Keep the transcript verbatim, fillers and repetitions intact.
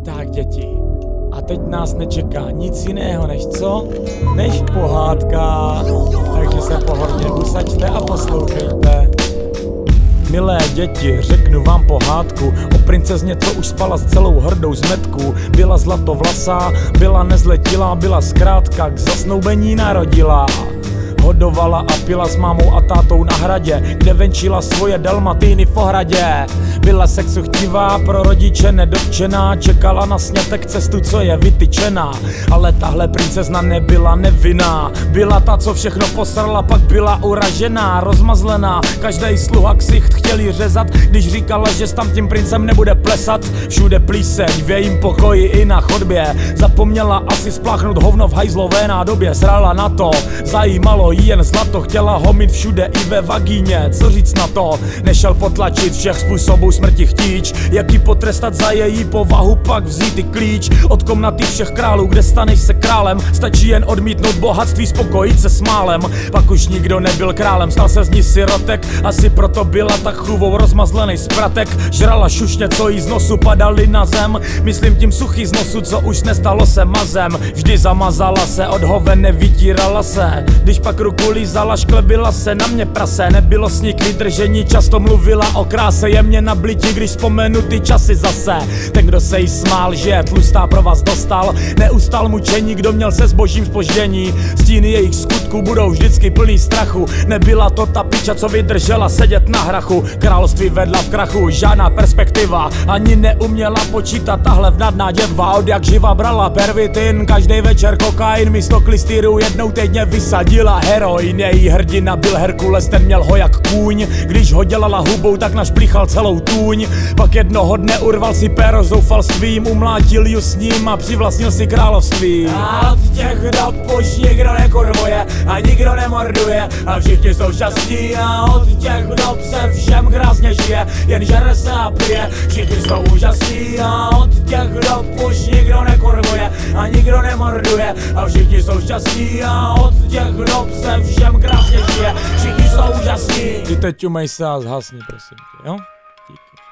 Tak děti, a teď nás nečeká nic jiného než co? Než pohádka. Takže se pohodlně usaďte a poslouchejte. Milé děti, řeknu vám pohádku o princezně, co už spala s celou hrdou zmetků. Byla zlatovlasá, byla nezletilá, byla zkrátka k zasnoubení narodilá. Hodovala a pila s mámou a tátou na hradě, kde venčila svoje dalmatýny v ohradě. Byla sexuchtivá, pro rodiče nedotčená, čekala na sňatek cestu, co je vytyčená. Ale tahle princezna nebyla nevinná, byla ta, co všechno posrala, pak byla uražená, rozmazlená. Každý sluha ksicht chtěli řezat, když říkala, že s tam tím princem nebude plesat. Všude plíseň, v jejím pokoji i na chodbě, zapomněla asi spláchnout hovno v hajzlové nádobě. Srala na to, zajímalo jí jen zlato, chtěla ho mít všude i ve vagíně. Co říct na to, nešel potlačit všech způsobů smrti chtíč, jak jí potrestat za její povahu, pak vzít i klíč od komnaty všech králů, kde staneš se králem. Stačí jen odmítnout bohatství, spokojit se s málem. Pak už nikdo nebyl králem, stal se z ní sirotek, asi proto byla tak chůvou rozmazlený zpratek. Žrala šušně, co jí z nosu padaly na zem, myslím tím suchý z nosu, co už nestalo se mazem. Vždy zamazala se, od hoven nevytírala se, když pak ruku lízala, šklebila se na mě prase. Nebylo s ní k vydržení, často mluvila o kráse, jemně na blití, když vzpomenu ty časy zase. Ten, kdo se jí smál, že je tlustá, pro vás dostal, neustal mučení, kdo měl se s božím zpoždění. Stíny jejich skutků budou vždycky plný strachu, nebyla to ta piča, co vydržela sedět na hrachu. Království vedla v krachu, žádná perspektiva, ani neuměla počítat tahle vnadná děva. Od jak živa brala pervitin, každý večer kokain, místo klystýru jednou týdně vysadila heroin. Její hrdina byl Herkules, ten měl ho jak kůň, když ho dělala hubou, tak našplíchal celou tůň. Pak jednoho dne urval si péro zoufalstvím, umlátil ju s ním a přivlastnil si království. A od těch dob už nikdo nekurvuje a nikdo nemorduje a všichni jsou šťastní, a od těch dob se všem krásně žije, jen žere se a pije. Všichni jsou úžasní a od těch dob už nikdo nekurvuje a nikdo nemorduje a všichni jsou šťastní, a od těch dob se všem krásně žije, všichni jsou úžasní. Ty teď umej se a zhasni, prosím tě, jo? Díky.